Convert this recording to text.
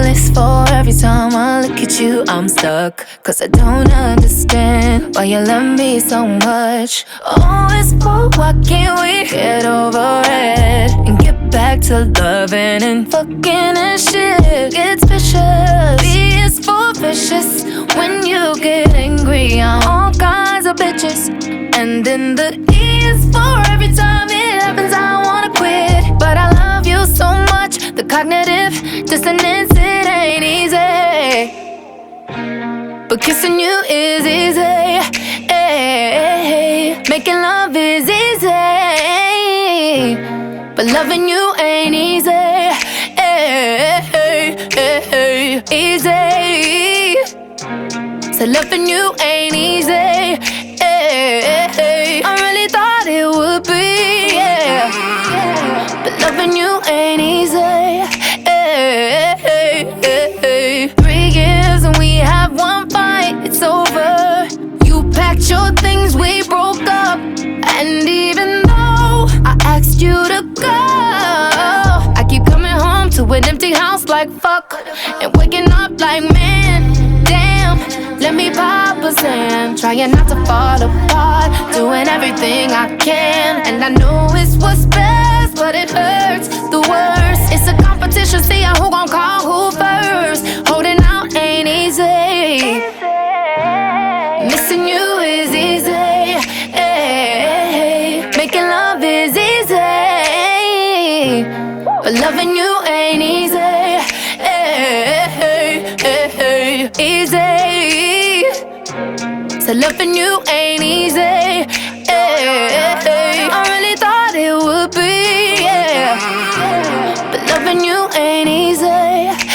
this for? Every time I look at you, I'm stuck. Cause I don't understand why you love me so much. Oh, it's for why can't we get over it and get back to loving and fucking and shit? It's vicious, B is for vicious. When you get angry on all kinds of bitches. And then the E is for every time it happens I wanna quit. But I love you so much, the cognitive dissonance, it ain't easy. But kissing you is easy, making love is easy. But loving you ain't easy, easy. So loving you ain't easy, I really thought it would be, yeah. But loving you ain't easy, 3 years and we have one fight, it's over. You packed your things, we broke up. And even though I asked you to go, I keep coming home to an empty house like fuck. And waking up like man, damn, let me pop a Zan. Trying not to fall apart, doing everything I can. And I know it's what's best, but it hurts the worst. It's a competition, see who gon' call who first. Holding out ain't easy, missing you is easy, making love is easy. But loving you ain't easy, easy. So loving you ain't easy, I really thought it would be, yeah. But loving you ain't easy.